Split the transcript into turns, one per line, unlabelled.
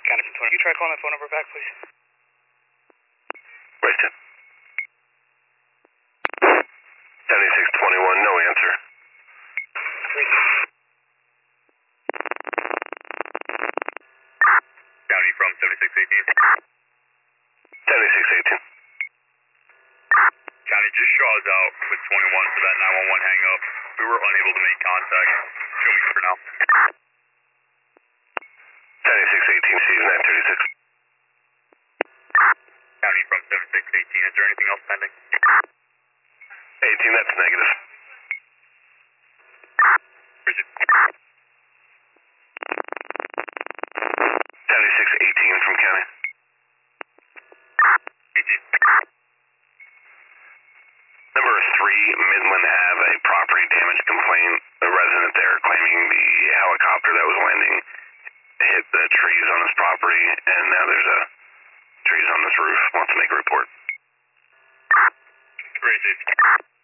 County from 20. You try calling that phone number back, please?
Right. 7621, no answer.
County from 7618.
7618.
County, just Shaw's out with 21 for that 911 hang up. We were unable to make contact. Show me for now.
7618, she's 936.
County from 7618. Is there anything else pending?
18, that's negative.
Bridget.
7618 from county.
18.
Number 3, Midland Ave, a property damage complaint. A resident there claiming the helicopter that was landing hit the trees on his property, and now there's trees on this roof. Wants to make a report.
Great, Dave.